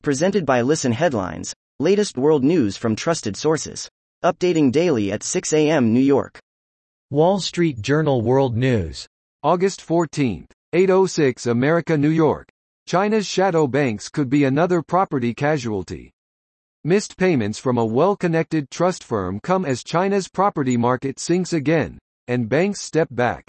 Presented by Listen Headlines, latest world news from trusted sources. Updating daily at 6 a.m. New York. Wall Street Journal World News. August 14, 8:06 America, New York. China's shadow banks could be another property casualty. Missed payments from a well-connected trust firm come as China's property market sinks again, and banks step back.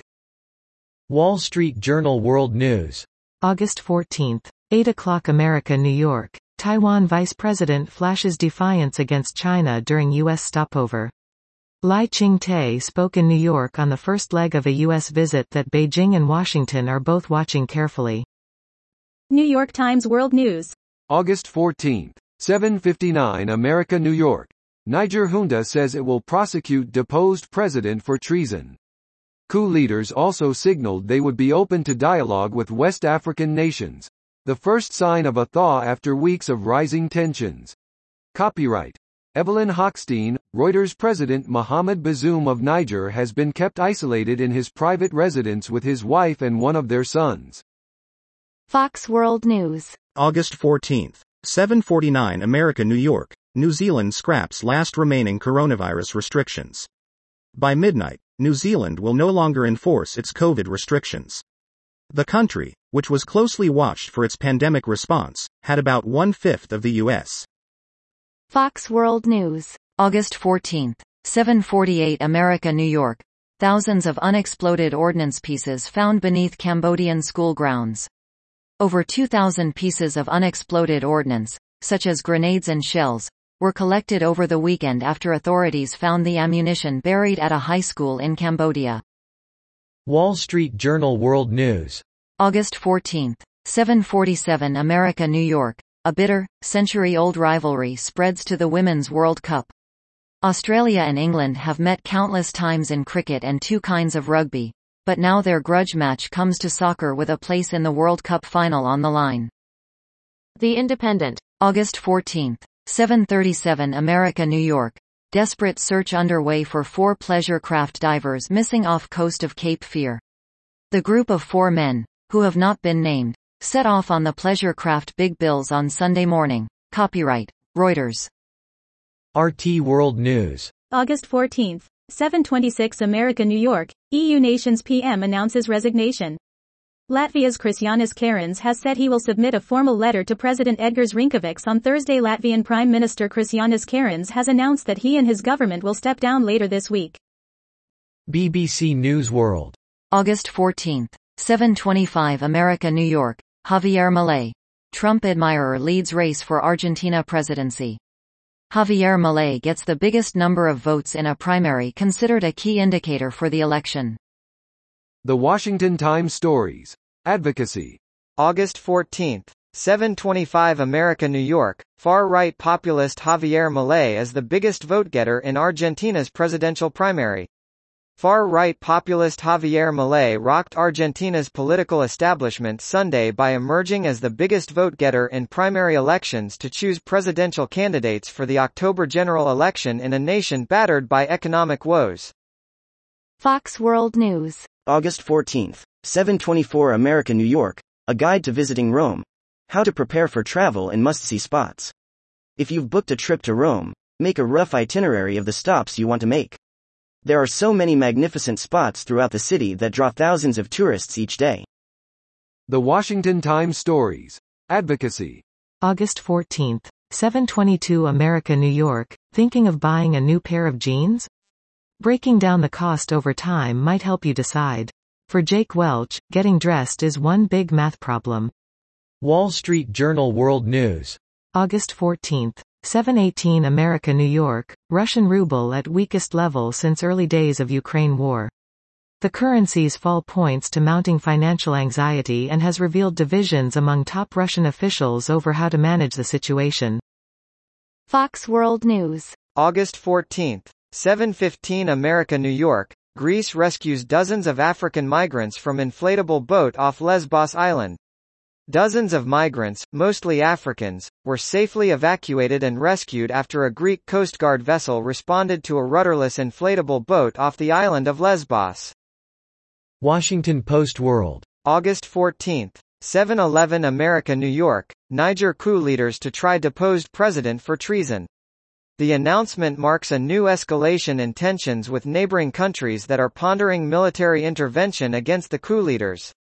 Wall Street Journal World News. August 14, 8 o'clock America, New York. Taiwan Vice President flashes defiance against China during U.S. stopover. Lai Ching-te spoke in New York on the first leg of a U.S. visit that Beijing and Washington are both watching carefully. New York Times World News. August 14, 7:59 America, New York. Niger junta says it will prosecute deposed president for treason. Coup leaders also signaled they would be open to dialogue with West African nations, the first sign of a thaw after weeks of rising tensions. Copyright Evelyn Hochstein. Reuters. President Mohamed Bazoum of Niger has been kept isolated in his private residence with his wife and one of their sons. Fox World News. August 14, 7:49 America, New York. New Zealand scraps last remaining coronavirus restrictions. By midnight, New Zealand will no longer enforce its COVID restrictions. The country, which was closely watched for its pandemic response, had about 1/5 of the U.S. Fox World News. August 14, 7:48 America, New York. Thousands of unexploded ordnance pieces found beneath Cambodian school grounds. Over 2,000 pieces of unexploded ordnance, such as grenades and shells, were collected over the weekend after authorities found the ammunition buried at a high school in Cambodia. Wall Street Journal World News. August 14, 7:47 America, New York. A bitter, century-old rivalry spreads to the Women's World Cup. Australia and England have met countless times in cricket and two kinds of rugby, but now their grudge match comes to soccer with a place in the World Cup final on the line. The Independent. August 14, 7:37 America, New York. Desperate search underway for 4 pleasure craft divers missing off coast of Cape Fear. The group of 4 men, who have not been named, set off on the pleasure craft Big Bills on Sunday morning. Copyright Reuters. RT World News. August 14, 7:26 America, New York. EU nations PM announces resignation. Latvia's Krišjānis Kariņš has said he will submit a formal letter to President Edgars Rinkevičs on Thursday. Latvian Prime Minister Krišjānis Kariņš has announced that he and his government will step down later this week. BBC News World. August 14, 7:25 America, New York. Javier Milei. Trump admirer leads race for Argentina presidency. Javier Milei gets the biggest number of votes in a primary considered a key indicator for the election. The Washington Times Stories. Advocacy. August 14, 7:25 America, New York. Far-right populist Javier Milei is the biggest vote-getter in Argentina's presidential primary. Far-right populist Javier Milei rocked Argentina's political establishment Sunday by emerging as the biggest vote-getter in primary elections to choose presidential candidates for the October general election in a nation battered by economic woes. Fox World News. August 14, 7:24 America, New York. A guide to visiting Rome. How to prepare for travel and must-see spots. If you've booked a trip to Rome, make a rough itinerary of the stops you want to make. There are so many magnificent spots throughout the city that draw thousands of tourists each day. The Washington Times Stories. Advocacy. August 14, 7:22 America, New York. Thinking of buying a new pair of jeans? Breaking down the cost over time might help you decide. For Jake Welch, getting dressed is one big math problem. Wall Street Journal World News. August 14, 7:18 America, New York. Russian ruble at weakest level since early days of Ukraine war. The currency's fall points to mounting financial anxiety and has revealed divisions among top Russian officials over how to manage the situation. Fox World News. August 14, 7:15 America, New York. Greece rescues dozens of African migrants from inflatable boat off Lesbos Island. Dozens of migrants, mostly Africans, were safely evacuated and rescued after a Greek Coast Guard vessel responded to a rudderless inflatable boat off the island of Lesbos. Washington Post World. August 14, 711 America New York, Niger coup leaders to try deposed president for treason. The announcement marks a new escalation in tensions with neighboring countries that are pondering military intervention against the coup leaders.